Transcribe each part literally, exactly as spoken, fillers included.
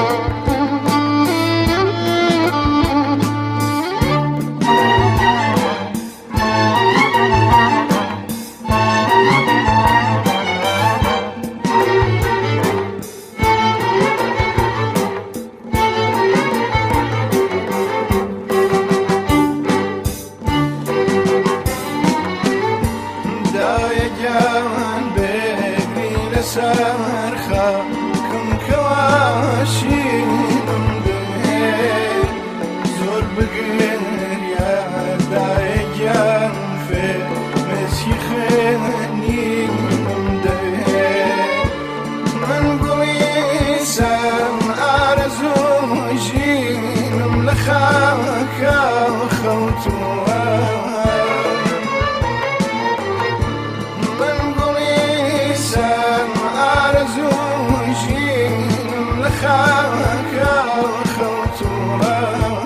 سرخا كم كواشينم دهي زور بقر يا دايجان في مسيخني دهي من قويسان أرزو جينم لخاكا خوتوا خاكا خوتوا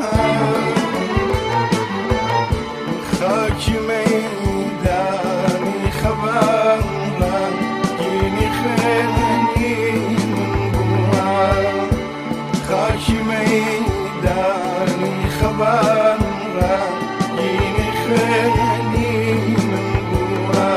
خاكي ميداني خبرا جيني خيني من بوا خاكي ميداني خبرا جيني خيني من بوا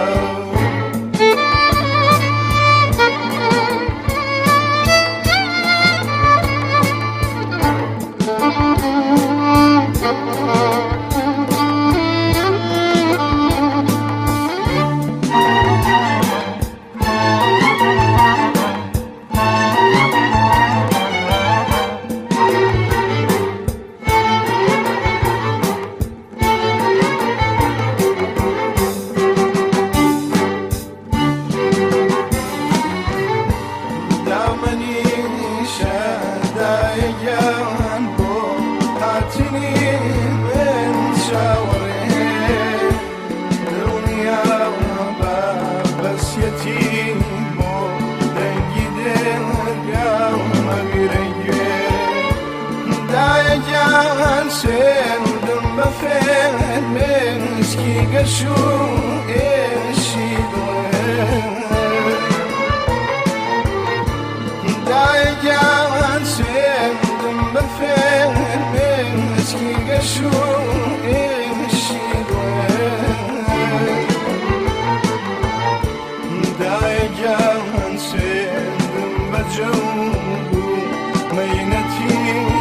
سندم بفعل مسكي قشو إيشي دايجان سندم بفعل مسكي قشو إيشي دايجان سندم بجوبو مينتي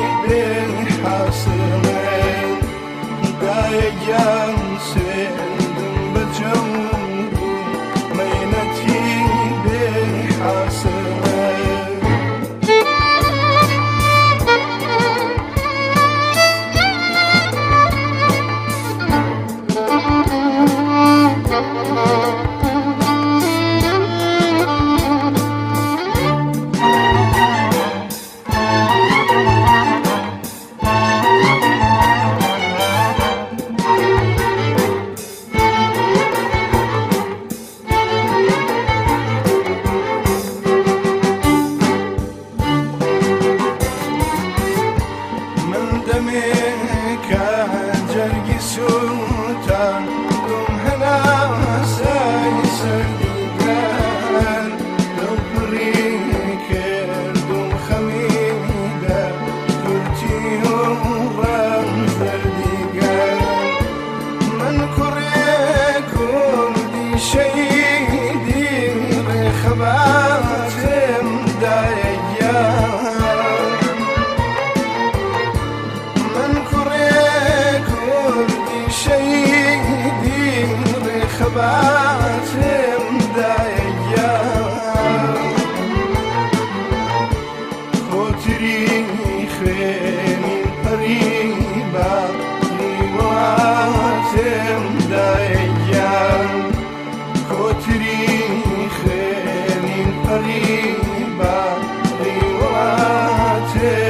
بالحاصلين دايجان سندم بجوبو مينتي بالحاصلين جرقي سلطان دوم هنا ساي سرديقان لو بريك دوم خميدة قلتي يوم زرديقان من كريكم دي شيدي رخباتم دايجان شيدي رخباتم دايجان خاطري خيني قريبة لواتم دايجان خاطري خيني قريبة لواتم